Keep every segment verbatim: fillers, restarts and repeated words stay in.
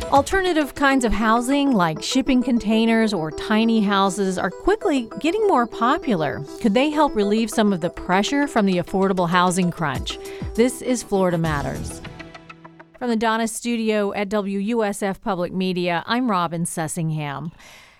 Alternative kinds of housing like shipping containers or tiny houses are quickly getting more popular. Could they help relieve some of the pressure from the affordable housing crunch? This is Florida Matters. From the Donna Studio at W U S F Public Media, I'm Robin Sussingham.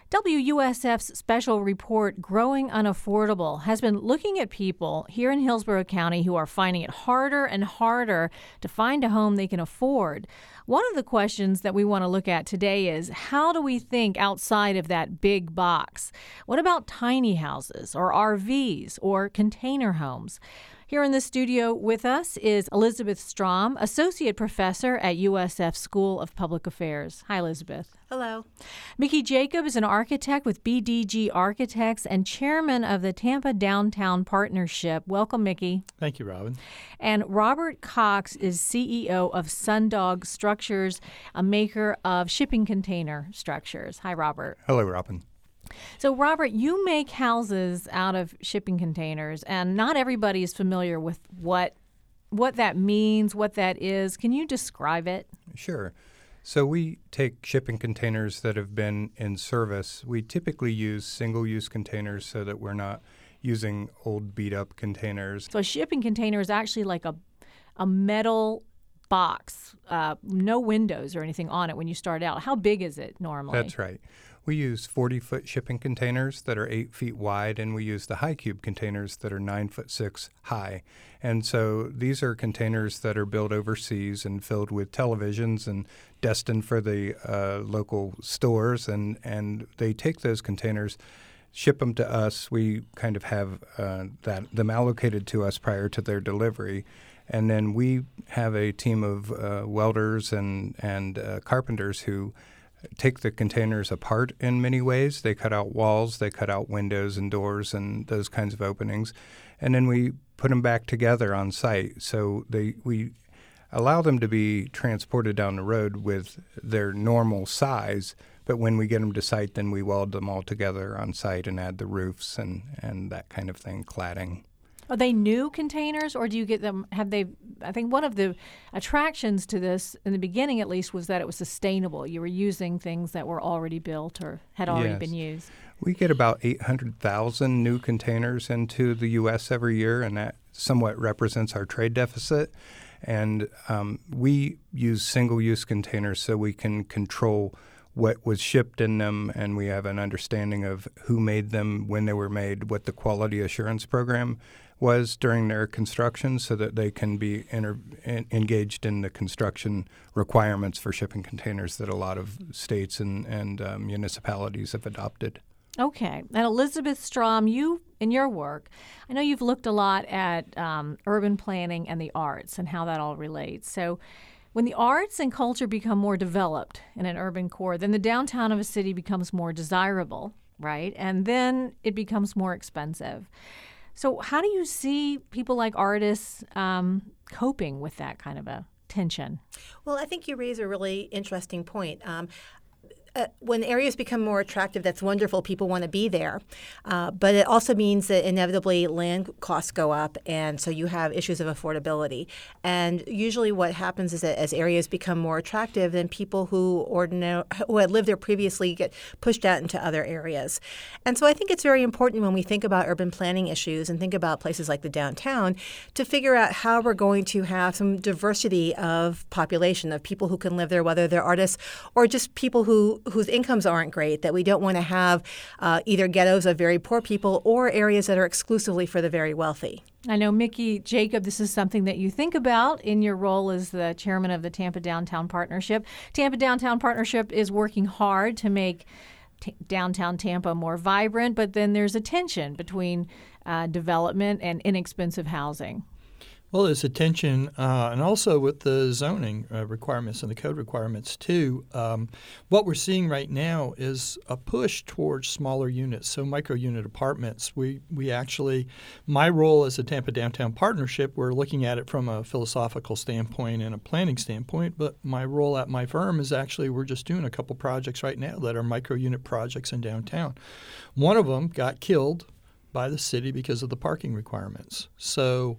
W U S F's special report, Growing Unaffordable, has been looking at people here in Hillsborough County who are finding it harder and harder to find a home they can afford. One of the questions that we want to look at today is, how do we think outside of that big box? What about tiny houses or R Vs or container homes? Here in the studio with us is Elizabeth Strom, Associate Professor at U S F School of Public Affairs. Hi, Elizabeth. Hello. Mickey Jacob is an architect with B D G Architects and chairman of the Tampa Downtown Partnership. Welcome, Mickey. Thank you, Robin. And Robert Cox is C E O of Sundog Structures, a maker of shipping container structures. Hi, Robert. Hello, Robin. So, Robert, you make houses out of shipping containers, and not everybody is familiar with what what that means, what that is. Can you describe it? Sure. So we take shipping containers that have been in service. We typically use single-use containers so that we're not using old beat-up containers. So a shipping container is actually like a a metal box, uh, no windows or anything on it when you start out. How big is it normally? That's right. We use forty-foot shipping containers that are eight feet wide, and we use the high cube containers that are nine foot six high. And so these are containers that are built overseas and filled with televisions and destined for the uh, local stores. And, and they take those containers, ship them to us. We kind of have uh, that them allocated to us prior to their delivery. And then we have a team of uh, welders and, and uh, carpenters who take the containers apart in many ways. They cut out walls, they cut out windows and doors and those kinds of openings, and then we put them back together on site. So they we allow them to be transported down the road with their normal size, but when we get them to site, then we weld them all together on site and add the roofs and, and that kind of thing, cladding. Are they new containers, or do you get them, have they, I think one of the attractions to this, in the beginning at least, was that it was sustainable. You were using things that were already built or had already Yes. been used. We get about eight hundred thousand new containers into the U S every year, and that somewhat represents our trade deficit. And um, we use single-use containers so we can control what was shipped in them, and we have an understanding of who made them, when they were made, what the quality assurance program was during their construction, so that they can be inter- in, engaged in the construction requirements for shipping containers that a lot of states and, and uh, municipalities have adopted. Okay. And Elizabeth Strom, you, in your work, I know you've looked a lot at um, urban planning and the arts and how that all relates. So when the arts and culture become more developed in an urban core, then the downtown of a city becomes more desirable, right? And then it becomes more expensive. So how do you see people like artists um, coping with that kind of a tension? Well, I think you raise a really interesting point. Um, Uh, when areas become more attractive, that's wonderful. People want to be there. Uh, but it also means that inevitably land costs go up, and so you have issues of affordability. And usually what happens is that as areas become more attractive, then people who, ordinary, who had lived there previously get pushed out into other areas. And so I think it's very important when we think about urban planning issues and think about places like the downtown to figure out how we're going to have some diversity of population, of people who can live there, whether they're artists or just people who whose incomes aren't great, that we don't want to have uh, either ghettos of very poor people or areas that are exclusively for the very wealthy. I know, Mickey Jacob, this is something that you think about in your role as the chairman of the Tampa Downtown Partnership. Tampa Downtown Partnership is working hard to make t- downtown Tampa more vibrant, but then there's a tension between uh, development and inexpensive housing. Well, there's a tension, uh, and also with the zoning uh, requirements and the code requirements, too. Um, what we're seeing right now is a push towards smaller units, so micro-unit apartments. We we actually, my role as a Tampa Downtown Partnership, we're looking at it from a philosophical standpoint and a planning standpoint, but my role at my firm is actually we're just doing a couple projects right now that are micro-unit projects in downtown. One of them got killed by the city because of the parking requirements. So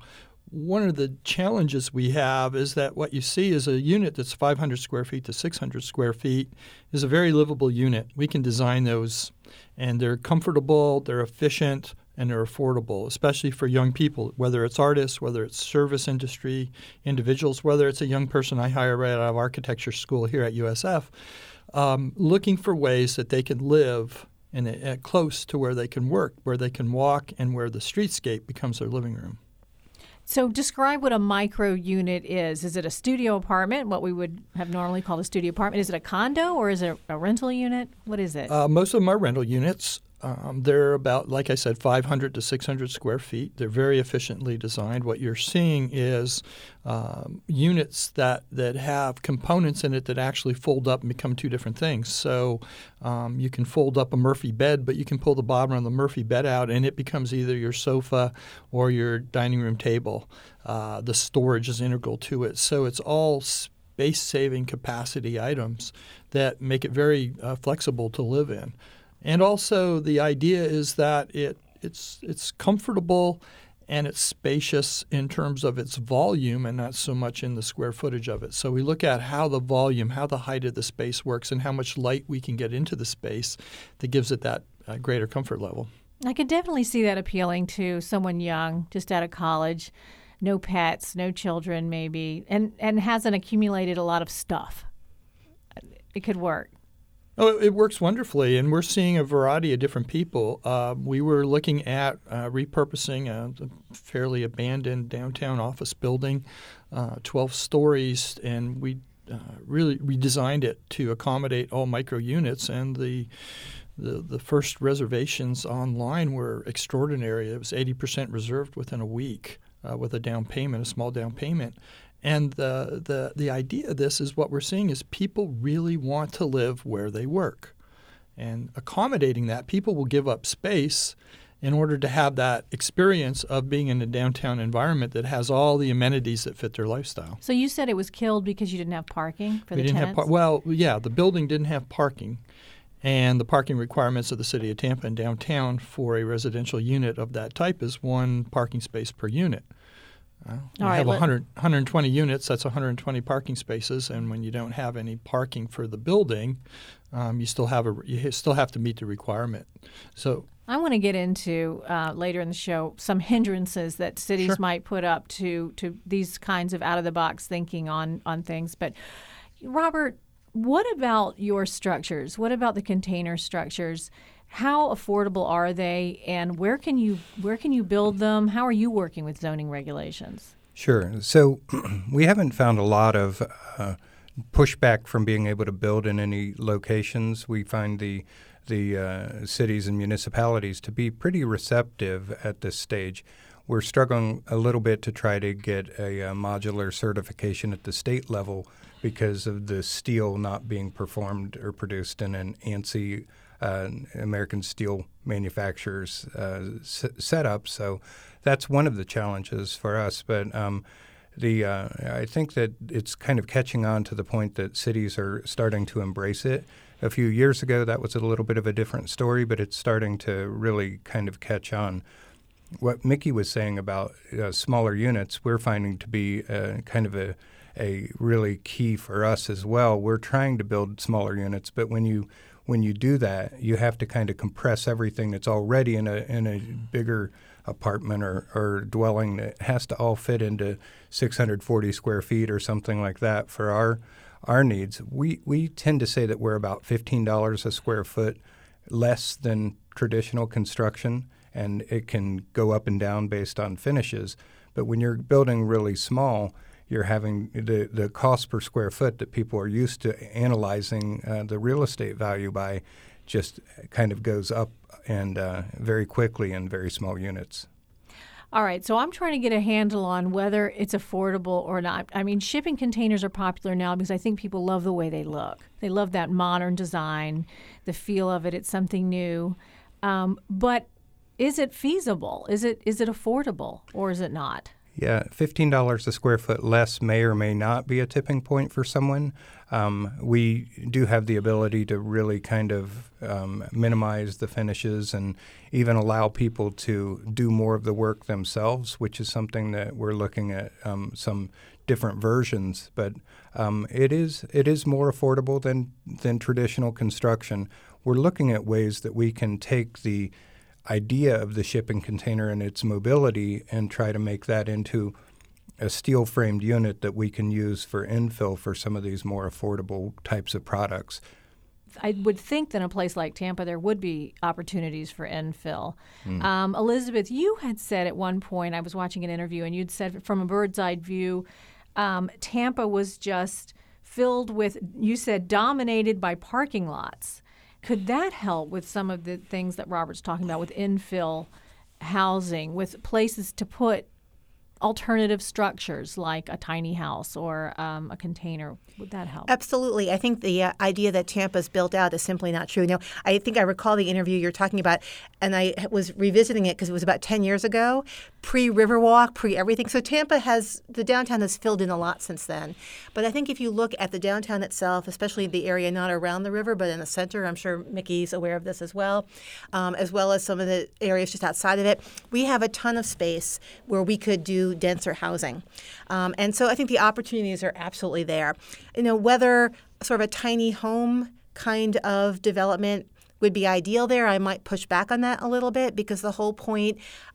one of the challenges we have is that what you see is a unit that's five hundred square feet to six hundred square feet is a very livable unit. We can design those, and they're comfortable, they're efficient, and they're affordable, especially for young people, whether it's artists, whether it's service industry individuals, whether it's a young person I hire right out of architecture school here at U S F, um, looking for ways that they can live in a, uh, close to where they can work, where they can walk, and where the streetscape becomes their living room. So describe what a micro unit is. Is it a studio apartment, what we would have normally called a studio apartment? Is it a condo or is it a rental unit? What is it? Uh, most of them are rental units. Um, they're about, like I said, five hundred to six hundred square feet. They're very efficiently designed. What you're seeing is um, units that, that have components in it that actually fold up and become two different things. So um, you can fold up a Murphy bed, but you can pull the bottom of the Murphy bed out, and it becomes either your sofa or your dining room table. Uh, the storage is integral to it. So it's all space-saving capacity items that make it very uh, flexible to live in. And also the idea is that it it's it's comfortable and it's spacious in terms of its volume and not so much in the square footage of it. So we look at how the volume, how the height of the space works, and how much light we can get into the space that gives it that uh, greater comfort level. I could definitely see that appealing to someone young, just out of college, no pets, no children maybe, and, and hasn't accumulated a lot of stuff. It could work. Oh, it works wonderfully, and we're seeing a variety of different people. Uh, we were looking at uh, repurposing a, a fairly abandoned downtown office building, uh, twelve stories, and we uh, really redesigned it to accommodate all micro units. And the, the the first reservations online were extraordinary. It was eighty percent reserved within a week uh, with a down payment, a small down payment. And the, the the idea of this is what we're seeing is people really want to live where they work. And accommodating that, people will give up space in order to have that experience of being in a downtown environment that has all the amenities that fit their lifestyle. So you said it was killed because you didn't have parking for we the didn't tenants? Have par- well, yeah, the building didn't have parking. And the parking requirements of the city of Tampa and downtown for a residential unit of that type is one parking space per unit. Uh, you All right, have let- one hundred, one hundred twenty units, that's one hundred twenty parking spaces, and when you don't have any parking for the building, um, you still have a you still have to meet the requirement. So I want to get into uh, later in the show some hindrances that cities Sure. might put up to to these kinds of out of the box thinking on on things. But Robert, what about your structures? What about the container structures? How affordable are they, and where can you where can you build them? How are you working with zoning regulations? Sure. So we haven't found a lot of uh, pushback from being able to build in any locations. We find the the uh, cities and municipalities to be pretty receptive at this stage. We're struggling a little bit to try to get a, a modular certification at the state level because of the steel not being performed or produced in an ANSI Uh, American steel manufacturers uh, s- setup. So that's one of the challenges for us. But um, the uh, I think that it's kind of catching on to the point that cities are starting to embrace it. A few years ago, that was a little bit of a different story, but it's starting to really kind of catch on. What Mickey was saying about uh, smaller units, we're finding to be uh, kind of a, a really key for us as well. We're trying to build smaller units, but when you When you do that, you have to kind of compress everything that's already in a in a bigger apartment or, or dwelling that has to all fit into six hundred forty square feet or something like that for our our needs. We we tend to say that we're about fifteen dollars a square foot less than traditional construction, and it can go up and down based on finishes. But when you're building really small, you're having the, the cost per square foot that people are used to analyzing uh, the real estate value by just kind of goes up and uh, very quickly in very small units. All right, so I'm trying to get a handle on whether it's affordable or not. I mean, shipping containers are popular now because I think people love the way they look. They love that modern design, the feel of it. It's something new. Um, but is it feasible? Is it is it affordable or is it not? Yeah, fifteen dollars a square foot less may or may not be a tipping point for someone. Um, we do have the ability to really kind of um, minimize the finishes and even allow people to do more of the work themselves, which is something that we're looking at um, some different versions. But um, it is it is more affordable than than traditional construction. We're looking at ways that we can take the idea of the shipping container and its mobility and try to make that into a steel-framed unit that we can use for infill for some of these more affordable types of products. I would think that in a place like Tampa there would be opportunities for infill. Mm. Um, Elizabeth, you had said at one point, I was watching an interview, and you'd said from a bird's eye view, um, Tampa was just filled with, you said, dominated by parking lots. Could that help with some of the things that Robert's talking about with infill housing, with places to put alternative structures like a tiny house or um, a container? Would that help? Absolutely. I think the uh, idea that Tampa's built out is simply not true. Now, I think I recall the interview you're talking about, and I was revisiting it because it was about ten years ago, pre-Riverwalk, pre-everything. So Tampa has, the downtown has filled in a lot since then. But I think if you look at the downtown itself, especially the area not around the river, but in the center, I'm sure Mickey's aware of this as well, um, as well as some of the areas just outside of it, we have a ton of space where we could do denser housing. Um, and so I think the opportunities are absolutely there. You know, whether sort of a tiny home kind of development would be ideal there, I might push back on that a little bit because the whole point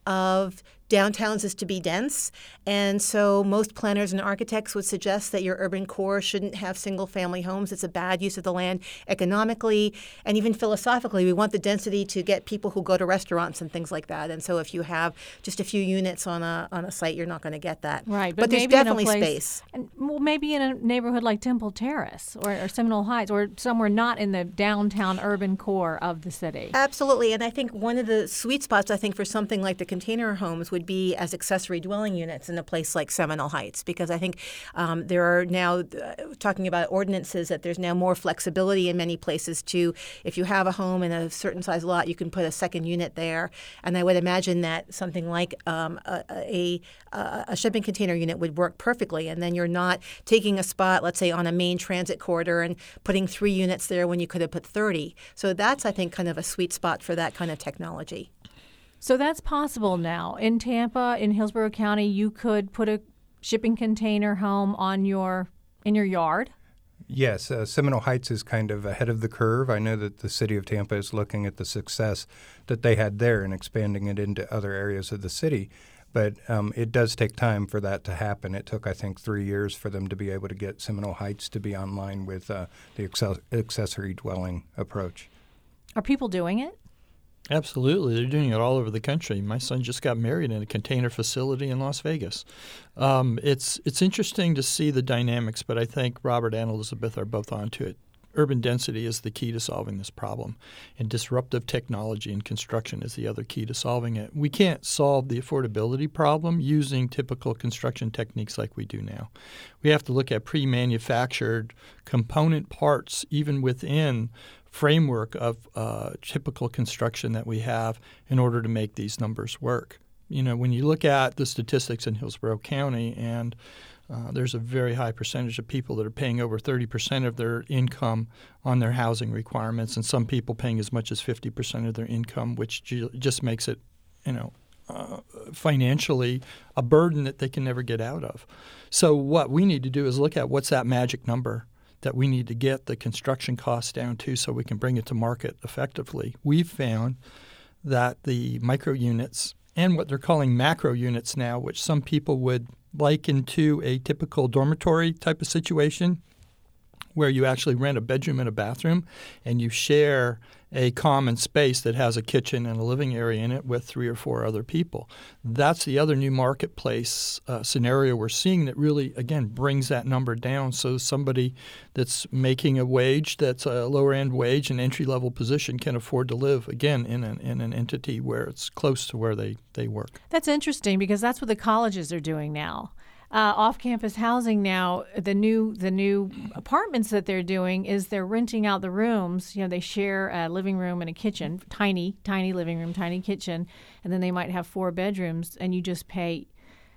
of downtowns is to be dense. And so most planners and architects would suggest that your urban core shouldn't have single-family homes. It's a bad use of the land economically and even philosophically. We want the density to get people who go to restaurants and things like that. And so if you have just a few units on a on a site, you're not going to get that. Right. But, but there's maybe definitely in a place, space. And, well, maybe in a neighborhood like Temple Terrace or, or Seminole Heights or somewhere not in the downtown urban core of the city. Absolutely. And I think one of the sweet spots, I think, for something like the container homes would be as accessory dwelling units in a place like Seminole Heights, because I think um, there are now, uh, talking about ordinances, that there's now more flexibility in many places to, if you have a home in a certain size lot, you can put a second unit there. And I would imagine that something like um, a, a, a shipping container unit would work perfectly. And then you're not taking a spot, let's say, on a main transit corridor and putting three units there when you could have put thirty. So that's, I think, kind of a sweet spot for that kind of technology. So that's possible now. In Tampa, in Hillsborough County, you could put a shipping container home on your in your yard? Yes. Uh, Seminole Heights is kind of ahead of the curve. I know that the city of Tampa is looking at the success that they had there and expanding it into other areas of the city. But um, it does take time for that to happen. It took, I think, three years for them to be able to get Seminole Heights to be online with uh, the access- accessory dwelling approach. Are people doing it? Absolutely. They're doing it all over the country. My son just got married in a container facility in Las Vegas. Um, it's it's interesting to see the dynamics, but I think Robert and Elizabeth are both onto it. Urban density is the key to solving this problem, and disruptive technology and construction is the other key to solving it. We can't solve the affordability problem using typical construction techniques like we do now. We have to look at pre-manufactured component parts, even within framework of uh, typical construction that we have in order to make these numbers work. You know, when you look at the statistics in Hillsborough County, and uh, there's a very high percentage of people that are paying over thirty percent of their income on their housing requirements, and some people paying as much as fifty percent of their income, which ju- just makes it, you know, uh, financially a burden that they can never get out of. So what we need to do is look at what's that magic number that we need to get the construction costs down to so we can bring it to market effectively. We've found that the micro units and what they're calling macro units now, which some people would liken to a typical dormitory type of situation where you actually rent a bedroom and a bathroom and you share a common space that has a kitchen and a living area in it with three or four other people. That's the other new marketplace uh, scenario we're seeing that really, again, brings that number down. So somebody that's making a wage that's a lower-end wage, an entry-level position, can afford to live, again, in an, in an entity where it's close to where they, they work. That's interesting because that's what the colleges are doing now. Uh, off-campus housing now, the new the new apartments that they're doing is they're renting out the rooms. You know, they share a living room and a kitchen, tiny, tiny living room, tiny kitchen, and then they might have four bedrooms, and you just pay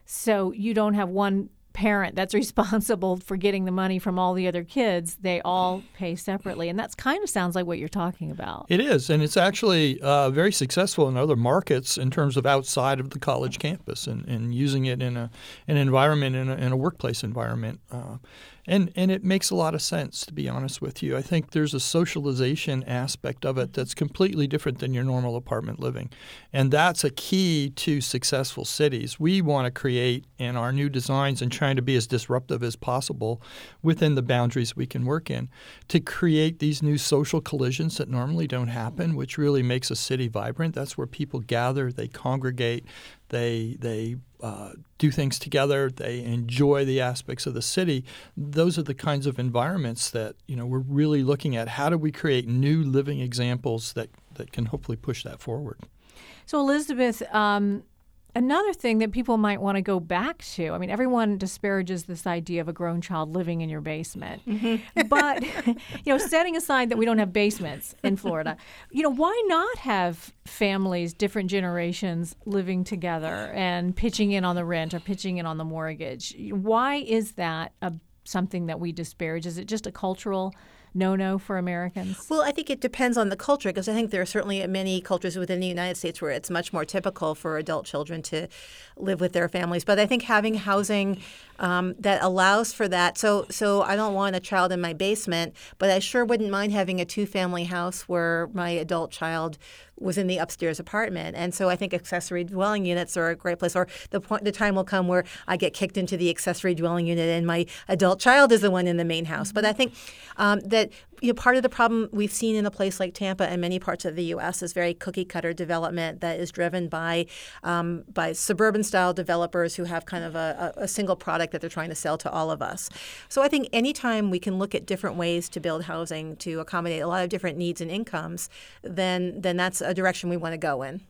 So you don't have one parent that's responsible for getting the money from all the other kids. They all pay separately. And that's kind of sounds like what you're talking about. It is. And it's actually uh, very successful in other markets in terms of outside of the college campus and, and using it in a, an environment, in a, in a workplace environment. Uh, And and it makes a lot of sense, to be honest with you. I think there's a socialization aspect of it that's completely different than your normal apartment living. And that's a key to successful cities. We want to create in our new designs and trying to be as disruptive as possible within the boundaries we can work in to create these new social collisions that normally don't happen, which really makes a city vibrant. That's where people gather, they congregate, they they uh, do things together, they enjoy the aspects of the city. Those are the kinds of environments that, you know, we're really looking at. How do we create new living examples that, that can hopefully push that forward? So, Elizabeth, um, another thing that people might want to go back to, I mean, everyone disparages this idea of a grown child living in your basement. Mm-hmm. But, you know, setting aside that we don't have basements in Florida, you know, why not have families, different generations living together and pitching in on the rent or pitching in on the mortgage? Why is that a, something that we disparage? Is it just a cultural no-no for Americans? Well, I think it depends on the culture, because I think there are certainly many cultures within the United States where it's much more typical for adult children to live with their families. But I think having housing um, that allows for that. So, so I don't want a child in my basement, but I sure wouldn't mind having a two-family house where my adult child was in the upstairs apartment. And so I think accessory dwelling units are a great place. Or the point, the time will come where I get kicked into the accessory dwelling unit and my adult child is the one in the main house. But I think um, that you know, part of the problem we've seen in a place like Tampa and many parts of the U S is very cookie-cutter development that is driven by um, by suburban-style developers who have kind of a, a single product that they're trying to sell to all of us. So I think anytime we can look at different ways to build housing to accommodate a lot of different needs and incomes, then then that's a direction we want to go in.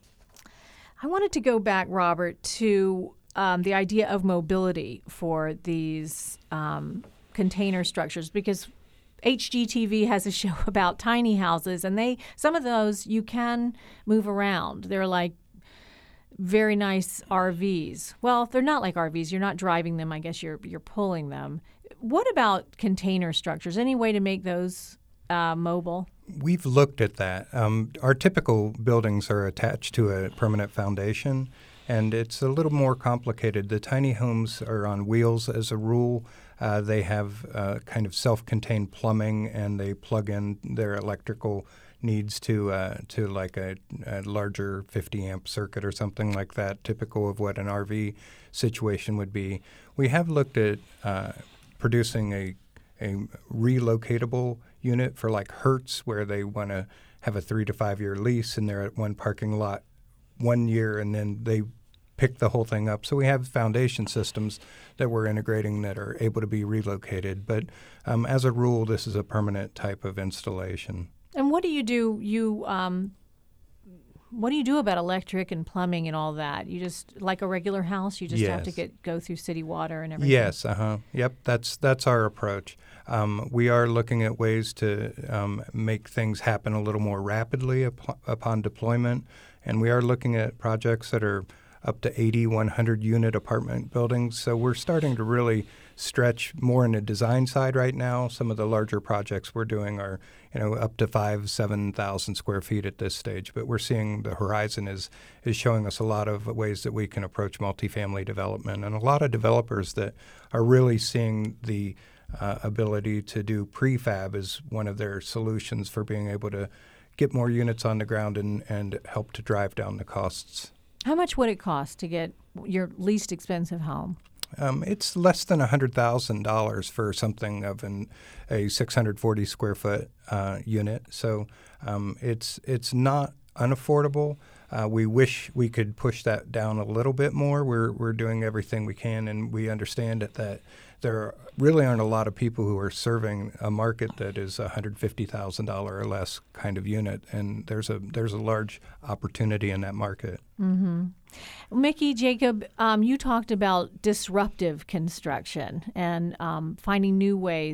I wanted to go back, Robert, to um, the idea of mobility for these um, container structures, because H G T V has a show about tiny houses, and they some of those you can move around. They're like very nice R Vs. Well, they're not like R Vs. You're not driving them. I guess you're you're pulling them. What about container structures? Any way to make those uh, mobile? We've looked at that. Um, our typical buildings are attached to a permanent foundation, and it's a little more complicated. The tiny homes are on wheels as a rule. Uh, they have uh, kind of self-contained plumbing, and they plug in their electrical needs to uh, to like a, a larger fifty amp circuit or something like that, typical of what an R V situation would be. We have looked at uh, producing a a relocatable unit for like Hertz, where they want to have a three to five year lease, and they're at one parking lot one year, and then they pick the whole thing up. So we have foundation systems that we're integrating that are able to be relocated. But um, as a rule, this is a permanent type of installation. And what do you do? You um, what do you do about electric and plumbing and all that? You just like a regular house. You just yes. have to get go through city water and everything. Yes. Uh huh. Yep. That's that's our approach. Um, we are looking at ways to um, make things happen a little more rapidly up, upon deployment, and we are looking at projects that are up to eighty, one hundred unit apartment buildings. So we're starting to really stretch more in the design side right now. Some of the larger projects we're doing are, you know, up to five, seven thousand square feet at this stage. But we're seeing the horizon is is showing us a lot of ways that we can approach multifamily development, and a lot of developers that are really seeing the uh, ability to do prefab as one of their solutions for being able to get more units on the ground and, and help to drive down the costs. How much would it cost to get your least expensive home? Um, it's less than one hundred thousand dollars for something of an, a six hundred forty square foot uh, unit. So um, it's it's not unaffordable. Uh, we wish we could push that down a little bit more. We're we're doing everything we can, and we understand that, that there really aren't a lot of people who are serving a market that is a one hundred fifty thousand dollars or less kind of unit, and there's a there's a large opportunity in that market. Mm-hmm. Mickey, Jacob, um, you talked about disruptive construction and um, finding new ways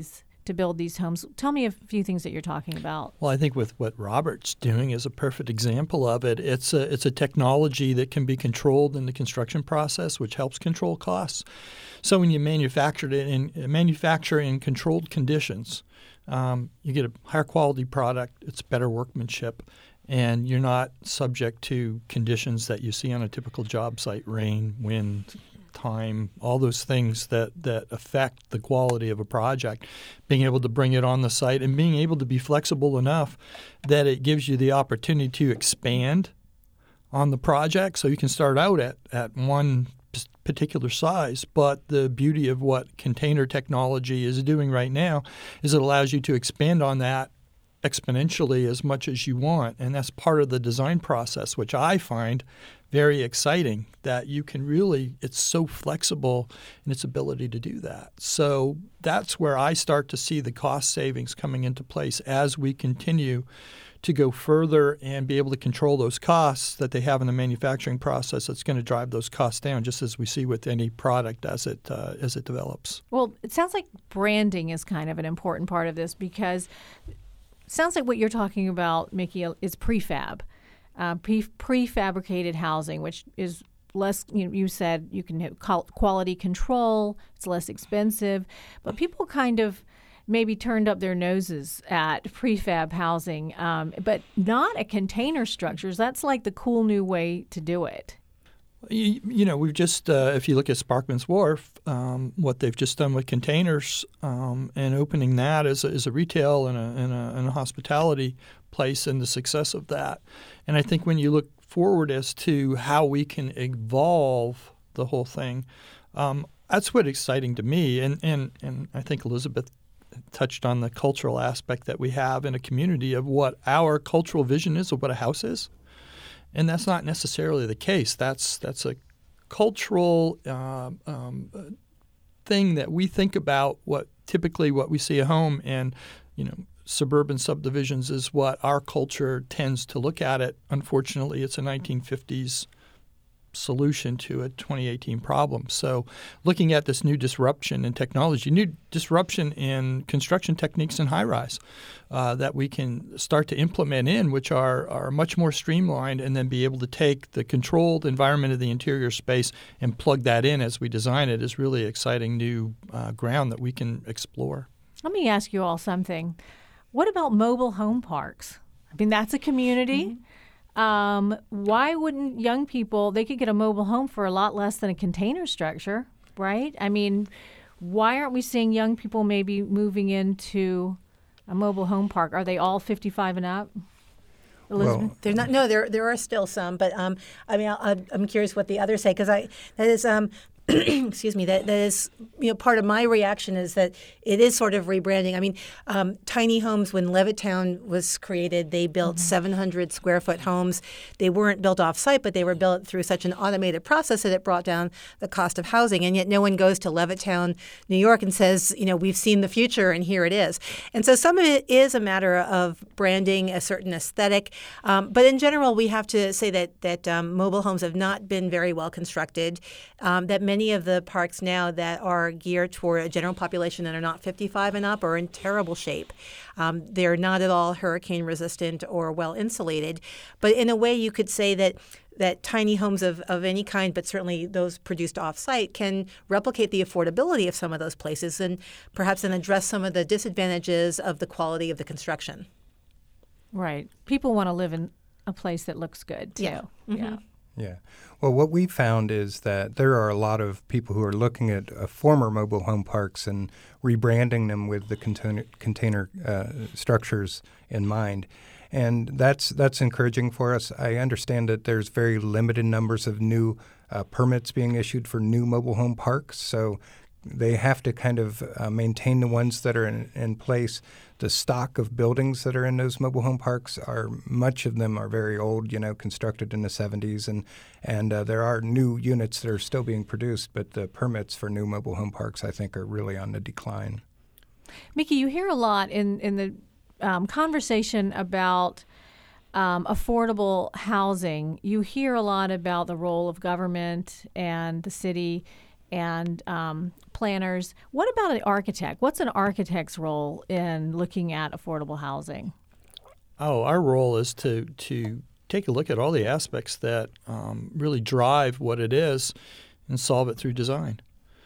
to build these homes. Tell me a few things that you're talking about. Well, I think with what Robert's doing is a perfect example of it. It's a it's a technology that can be controlled in the construction process, which helps control costs. So when you manufacture it in manufacture in controlled conditions, um, you get a higher quality product. It's better workmanship, and you're not subject to conditions that you see on a typical job site: rain, wind, time, all those things that, that affect the quality of a project. Being able to bring it on the site and being able to be flexible enough that it gives you the opportunity to expand on the project. So you can start out at, at one particular size, but the beauty of what container technology is doing right now is it allows you to expand on that exponentially as much as you want. And that's part of the design process, which I find very exciting, that you can really, it's so flexible in its ability to do that. So that's where I start to see the cost savings coming into place as we continue to go further and be able to control those costs that they have in the manufacturing process. That's going to drive those costs down, just as we see with any product as it uh, as it develops. Well, it sounds like branding is kind of an important part of this, because it sounds like what you're talking about, Mickey, is prefab. Uh, pre- prefabricated housing, which is less, you know, you said you can have quality control, it's less expensive, but people kind of maybe turned up their noses at prefab housing, um, but not at container structures. That's like the cool new way to do it. You, you know, we've just, uh, if you look at Sparkman's Wharf, um, what they've just done with containers um, and opening that as a, as a retail and a, and, a, and a hospitality place, and the success of that. And I think when you look forward as to how we can evolve the whole thing, um, that's what's exciting to me. And, and, and I think Elizabeth touched on the cultural aspect that we have in a community of what our cultural vision is of what a house is. And that's not necessarily the case. That's that's a cultural uh, um, thing that we think about. What typically what we see at home, and you know, suburban subdivisions is what our culture tends to look at it. Unfortunately, it's a nineteen fifties solution to a twenty eighteen problem. So looking at this new disruption in technology, new disruption in construction techniques in high-rise uh, that we can start to implement in, which are, are much more streamlined, and then be able to take the controlled environment of the interior space and plug that in as we design it, is really exciting new uh, ground that we can explore. Let me ask you all something. What about mobile home parks? I mean, that's a community. Mm-hmm. Um, why wouldn't young people, they could get a mobile home for a lot less than a container structure, right? I mean, why aren't we seeing young people maybe moving into a mobile home park? Are they all fifty-five and up? Elizabeth? Well, They're not. No, there there are still some, but um, I mean, I, I'm curious what the others say, because I that is um. excuse me, that, that is, you know, part of my reaction is that it is sort of rebranding. I mean, um, tiny homes, when Levittown was created, they built mm-hmm. seven hundred square foot homes. They weren't built off site, but they were built through such an automated process that it brought down the cost of housing. And yet no one goes to Levittown, New York and says, you know, we've seen the future and here it is. And so some of it is a matter of branding, a certain aesthetic. Um, but in general, we have to say that, that um, mobile homes have not been very well constructed, um, that many Many of the parks now that are geared toward a general population that are not fifty-five and up are in terrible shape. Um, they're not at all hurricane resistant or well insulated. But in a way, you could say that that tiny homes of, of any kind, but certainly those produced off-site, can replicate the affordability of some of those places, and perhaps then address some of the disadvantages of the quality of the construction. Right. People want to live in a place that looks good, too. Yeah. Mm-hmm. Yeah. Yeah. Well, what we found is that there are a lot of people who are looking at uh, former mobile home parks and rebranding them with the container, container uh, structures in mind. And that's that's encouraging for us. I understand that there's very limited numbers of new uh, permits being issued for new mobile home parks. So they have to kind of uh, maintain the ones that are in, in place. The stock of buildings that are in those mobile home parks are, much of them are very old, you know, constructed in the seventies, and and uh, there are new units that are still being produced, but the permits for new mobile home parks, I think, are really on the decline. Mickey, you hear a lot in in the um, conversation about um, affordable housing. You hear a lot about the role of government and the city and um, planners. What about an architect? What's an architect's role in looking at affordable housing? Oh, our role is to to take a look at all the aspects that um, really drive what it is and solve it through design.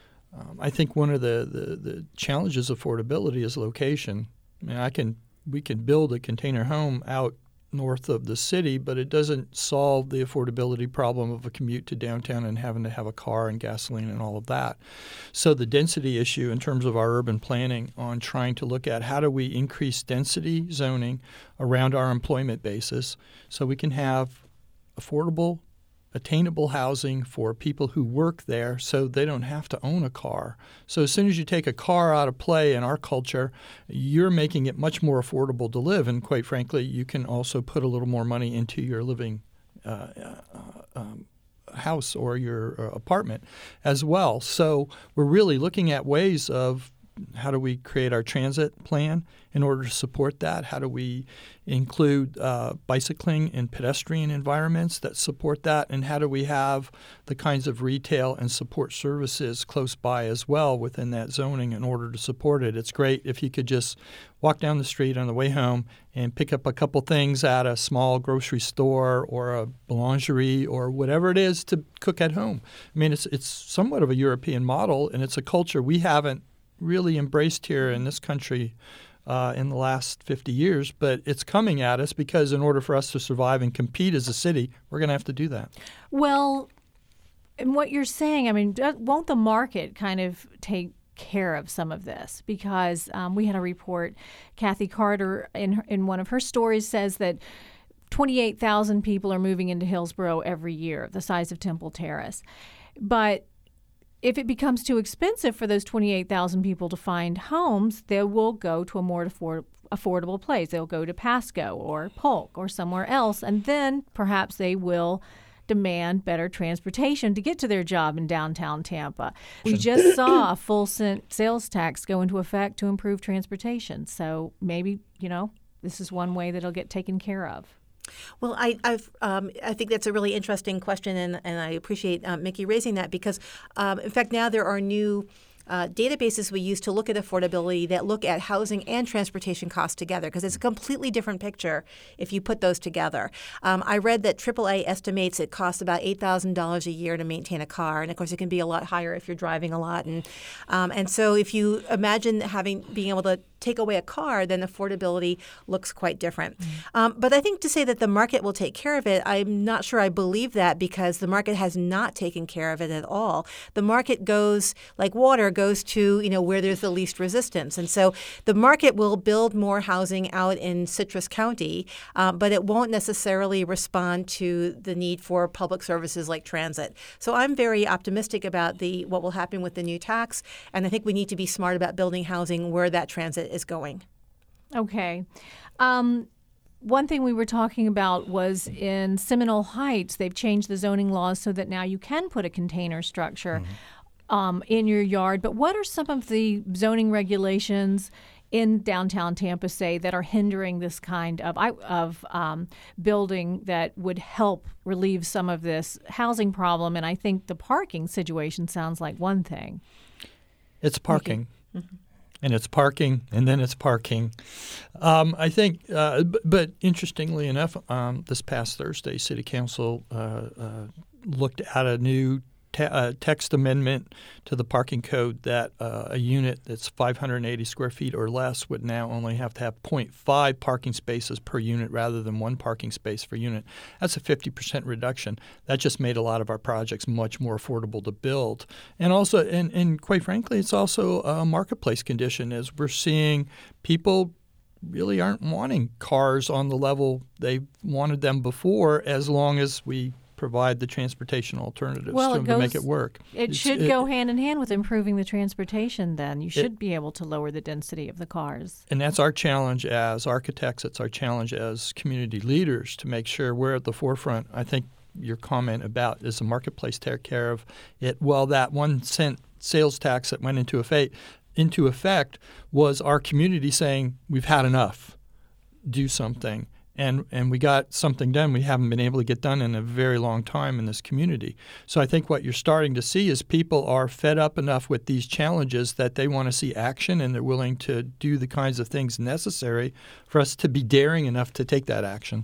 Um, I think one of the, the, the challenges of affordability is location. I mean, I can we can build a container home out north of the city, but it doesn't solve the affordability problem of a commute to downtown and having to have a car and gasoline and all of that. So the density issue in terms of our urban planning on trying to look at how do we increase density zoning around our employment basis so we can have affordable, attainable housing for people who work there so they don't have to own a car. So as soon as you take a car out of play in our culture, you're making it much more affordable to live. And quite frankly, you can also put a little more money into your living uh, uh, um, house or your uh, apartment as well. So we're really looking at ways of how do we create our transit plan in order to support that? How do we include uh, bicycling and pedestrian environments that support that? And how do we have the kinds of retail and support services close by as well within that zoning in order to support it? It's great if you could just walk down the street on the way home and pick up a couple things at a small grocery store or a boulangerie or whatever it is to cook at home. I mean, it's it's somewhat of a European model, and it's a culture we haven't really embraced here in this country uh, in the last fifty years, but it's coming at us because in order for us to survive and compete as a city, we're going to have to do that. Well, and what you're saying, I mean, won't the market kind of take care of some of this? Because um, we had a report, Kathy Carter in in one of her stories says that twenty-eight thousand people are moving into Hillsborough every year, the size of Temple Terrace. But if it becomes too expensive for those twenty-eight thousand people to find homes, they will go to a more afford- affordable place. They'll go to Pasco or Polk or somewhere else, and then perhaps they will demand better transportation to get to their job in downtown Tampa. We just saw a full cent sales tax go into effect to improve transportation. So maybe, you know, this is one way that it'll get taken care of. Well, I I've, um, I think that's a really interesting question, and, and I appreciate um, Mickey raising that because, um, in fact, now there are new uh, databases we use to look at affordability that look at housing and transportation costs together because it's a completely different picture if you put those together. Um, I read that triple A estimates it costs about eight thousand dollars a year to maintain a car, and of course it can be a lot higher if you're driving a lot. And um, and so if you imagine having being able to take away a car, then affordability looks quite different. Mm-hmm. Um, but I think to say that the market will take care of it, I'm not sure I believe that because the market has not taken care of it at all. The market goes, like water, goes to, you know, where there's the least resistance. And so the market will build more housing out in Citrus County, uh, but it won't necessarily respond to the need for public services like transit. So I'm very optimistic about the what will happen with the new tax, and I think we need to be smart about building housing where that transit is going. Okay. Um, one thing we were talking about was in Seminole Heights, they've changed the zoning laws so that now you can put a container structure mm-hmm. um, in your yard. But what are some of the zoning regulations in downtown Tampa, say, that are hindering this kind of of um, building that would help relieve some of this housing problem? And I think the parking situation sounds like one thing. It's parking. Mm-hmm. And it's parking, and then it's parking. Um, I think, uh, b- but interestingly enough, um, this past Thursday, City Council uh, uh, looked at a new te- uh, text amendment to the parking code that uh, a unit that's five hundred eighty square feet or less would now only have to have zero point five parking spaces per unit rather than one parking space per unit. That's a fifty percent reduction. That just made a lot of our projects much more affordable to build. And also, and, and quite frankly, it's also a marketplace condition as we're seeing people really aren't wanting cars on the level they wanted them before as long as we provide the transportation alternatives well, to, them goes, to make it work. It it's, should it, go hand in hand with improving the transportation then. You should it, be able to lower the density of the cars. And that's our challenge as architects. It's our challenge as community leaders to make sure we're at the forefront. I think your comment about is the marketplace take care of it. Well, that one cent sales tax that went into effect, into effect was our community saying we've had enough. Do something. and and we got something done we haven't been able to get done in a very long time in this community. So I think what you're starting to see is people are fed up enough with these challenges that they want to see action, and they're willing to do the kinds of things necessary for us to be daring enough to take that action.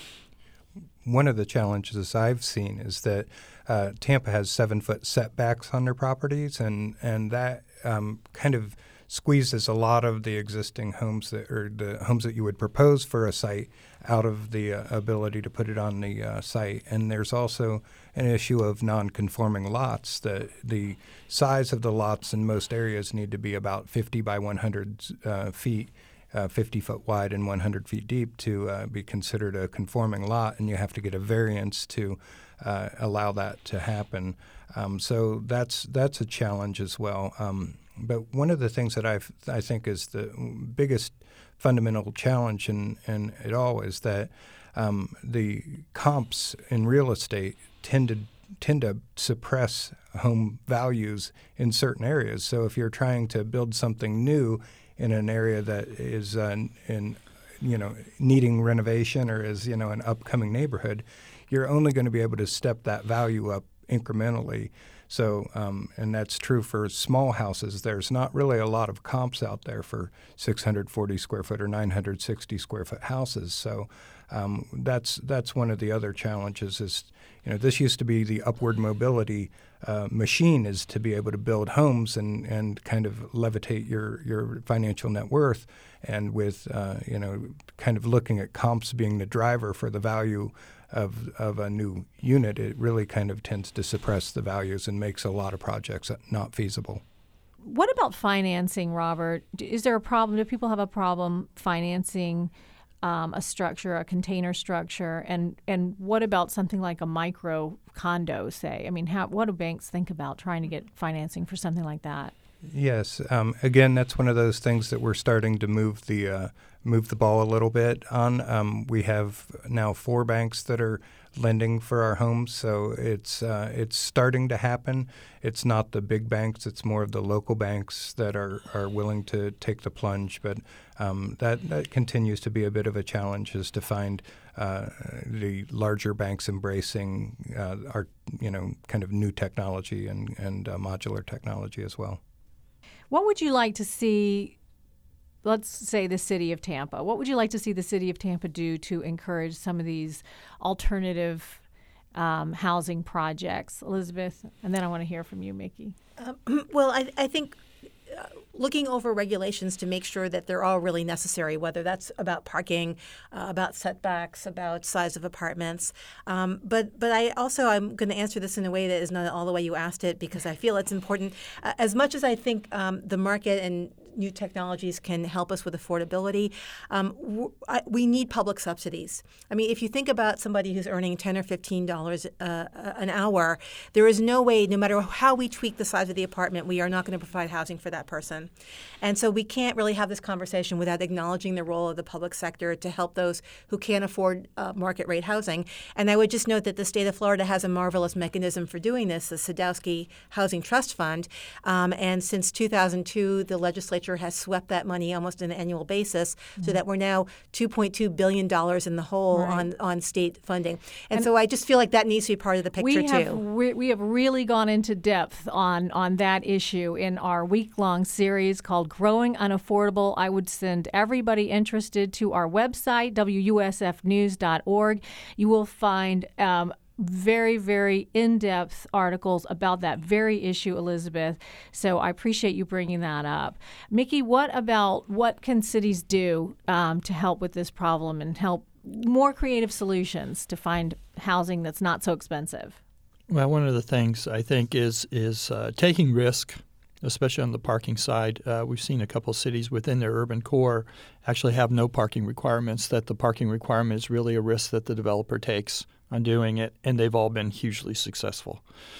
One of the challenges I've seen is that uh, Tampa has seven-foot setbacks on their properties, and, and that um, kind of squeezes a lot of the existing homes that or the homes that you would propose for a site out of the uh, ability to put it on the uh, site. And there's also an issue of non-conforming lots. The the size of the lots in most areas need to be about fifty by one hundred uh, feet, uh, fifty foot wide and one hundred feet deep to uh, be considered a conforming lot, and you have to get a variance to uh, allow that to happen. Um, so that's that's a challenge as well. Um, But one of the things that I I think is the biggest fundamental challenge in, in it all is that um, the comps in real estate tend to tend to suppress home values in certain areas. So if you're trying to build something new in an area that is uh, in you know needing renovation or is you know an upcoming neighborhood, you're only going to be able to step that value up incrementally. So, um, and that's true for small houses. There's not really a lot of comps out there for six hundred forty square foot or nine hundred sixty square foot houses. So um, that's that's one of the other challenges is, you know, this used to be the upward mobility uh, machine is to be able to build homes and, and kind of levitate your, your financial net worth. And with, uh, you know, kind of looking at comps being the driver for the value of of a new unit, it really kind of tends to suppress the values and makes a lot of projects not feasible. What about financing, Robert? Is there a problem? Do people have a problem financing um, a structure, a container structure? And and what about something like a micro condo, say? I mean, how, what do banks think about trying to get financing for something like that? Yes. Um, again, that's one of those things that we're starting to move the uh, move the ball a little bit on. Um, we have now four banks that are lending for our homes, so it's uh, it's starting to happen. It's not the big banks; it's more of the local banks that are, are willing to take the plunge. But um, that that continues to be a bit of a challenge, is to find uh, the larger banks embracing uh, our you know kind of new technology and and uh, modular technology as well. What would you like to see, let's say the city of Tampa, what would you like to see the city of Tampa do to encourage some of these alternative um, housing projects? Elizabeth, and then I want to hear from you, Mickey. Um, well, I, I think uh, looking over regulations to make sure that they're all really necessary, whether that's about parking, uh, about setbacks, about size of apartments. Um, but but I also, I'm going to answer this in a way that is not all the way you asked it, because I feel it's important. Uh, as much as I think um, the market and new technologies can help us with affordability, um, w- I, we need public subsidies. I mean, if you think about somebody who's earning ten or fifteen dollars uh, an hour, there is no way, no matter how we tweak the size of the apartment, we are not going to provide housing for that person. And so we can't really have this conversation without acknowledging the role of the public sector to help those who can't afford uh, market rate housing. And I would just note that the state of Florida has a marvelous mechanism for doing this, the Sadowski Housing Trust Fund. Um, and since two thousand two, the legislature has swept that money almost on an annual basis, mm-hmm. so that we're now two point two billion dollars in the hole right. on, on state funding. And, and so I just feel like that needs to be part of the picture, we have too. Re- we have really gone into depth on, on that issue in our week-long series called Growing Unaffordable. I would send everybody interested to our website, W U S F news dot org. You will find um, very, very in-depth articles about that very issue, Elizabeth. So I appreciate you bringing that up. Mickey, what about what can cities do um, to help with this problem and help more creative solutions to find housing that's not so expensive? Well, one of the things I think is is uh, taking risk, especially on the parking side. Uh, we've seen a couple of cities within their urban core actually have no parking requirements, that the parking requirement is really a risk that the developer takes on doing it, and they've all been hugely successful.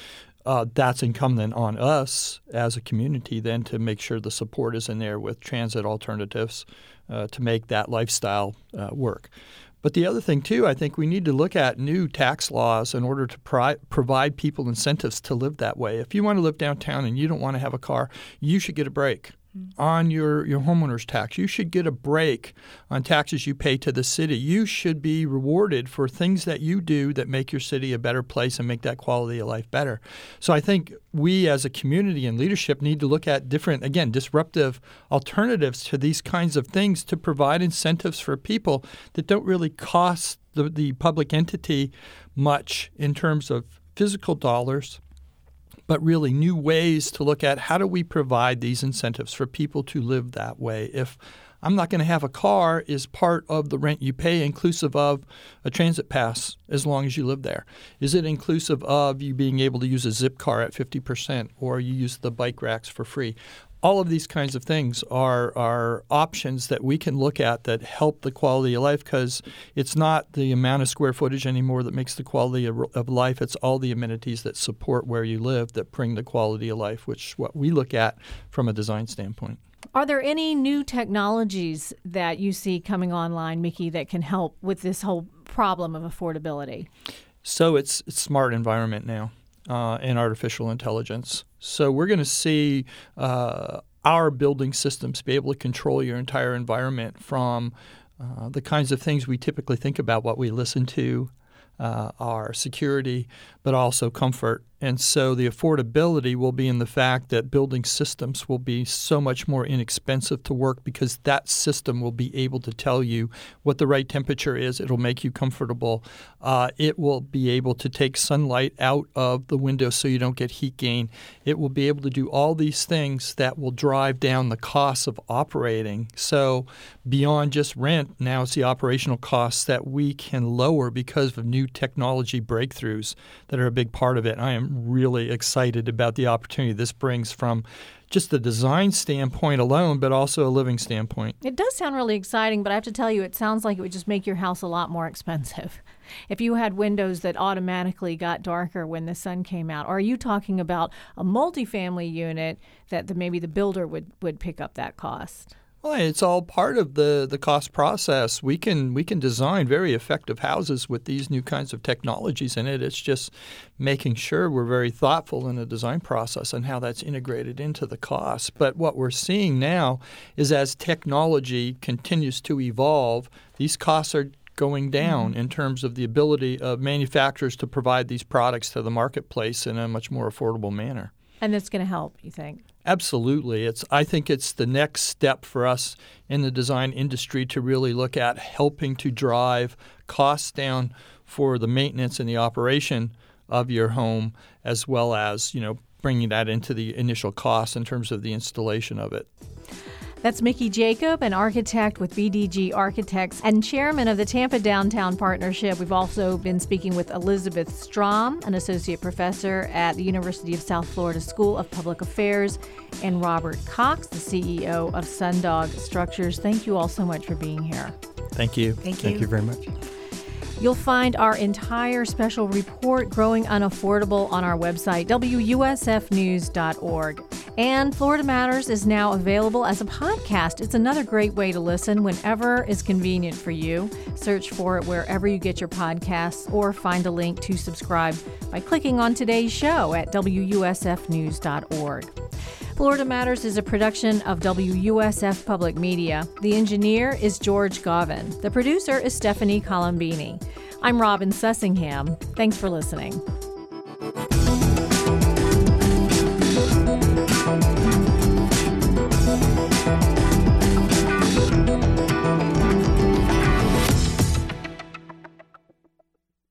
Uh, that's incumbent on us as a community then to make sure the support is in there with transit alternatives uh, to make that lifestyle uh, work. But the other thing, too, I think we need to look at new tax laws in order to pri- provide people incentives to live that way. If you want to live downtown and you don't want to have a car, you should get a break. on your, your homeowner's tax. You should get a break on taxes you pay to the city. You should be rewarded for things that you do that make your city a better place and make that quality of life better. So I think we as a community and leadership need to look at different, again, disruptive alternatives to these kinds of things to provide incentives for people that don't really cost the, the public entity much in terms of physical dollars, but really new ways to look at how do we provide these incentives for people to live that way. If I'm not going to have a car is part of the rent you pay, inclusive of a transit pass as long as you live there. Is it inclusive of you being able to use a zip car at fifty percent or you use the bike racks for free? All of these kinds of things are, are options that we can look at that help the quality of life, because it's not the amount of square footage anymore that makes the quality of, of life. It's all the amenities that support where you live that bring the quality of life, which is what we look at from a design standpoint. Are there any new technologies that you see coming online, Mickey, that can help with this whole problem of affordability? So it's, it's smart environment now. Uh, and artificial intelligence. So we're going to see uh, our building systems be able to control your entire environment from uh, the kinds of things we typically think about, what we listen to, uh, our security, but also comfort. And so the affordability will be in the fact that building systems will be so much more inexpensive to work because that system will be able to tell you what the right temperature is. It'll make you comfortable. Uh, it will be able to take sunlight out of the window so you don't get heat gain. It will be able to do all these things that will drive down the costs of operating. So beyond just rent, now it's the operational costs that we can lower because of new technology breakthroughs that are a big part of it. I am really excited about the opportunity this brings from just the design standpoint alone, but also a living standpoint. It does sound really exciting, but I have to tell you, it sounds like it would just make your house a lot more expensive. If you had windows that automatically got darker when the sun came out, or are you talking about a multifamily unit that the, maybe the builder would, would pick up that cost? Well, it's all part of the, the cost process. We can we can design very effective houses with these new kinds of technologies in it. It's just making sure we're very thoughtful in the design process and how that's integrated into the cost. But what we're seeing now is as technology continues to evolve, these costs are going down mm-hmm. in terms of the ability of manufacturers to provide these products to the marketplace in a much more affordable manner. And that's going to help, you think? Absolutely. It's. I think it's the next step for us in the design industry to really look at helping to drive costs down for the maintenance and the operation of your home, as well as, you know, bringing that into the initial cost in terms of the installation of it. That's Mickey Jacob, an architect with B D G Architects and chairman of the Tampa Downtown Partnership. We've also been speaking with Elizabeth Strom, an associate professor at the University of South Florida School of Public Affairs, and Robert Cox, the C E O of Sundog Structures. Thank you all so much for being here. Thank you. Thank you. Thank you very much. You'll find our entire special report, Growing Unaffordable, on our website, W U S F news dot org. And Florida Matters is now available as a podcast. It's another great way to listen whenever is convenient for you. Search for it wherever you get your podcasts or find a link to subscribe by clicking on today's show at W U S F news dot org. Florida Matters is a production of W U S F Public Media. The engineer is George Govin. The producer is Stephanie Colombini. I'm Robin Sussingham. Thanks for listening.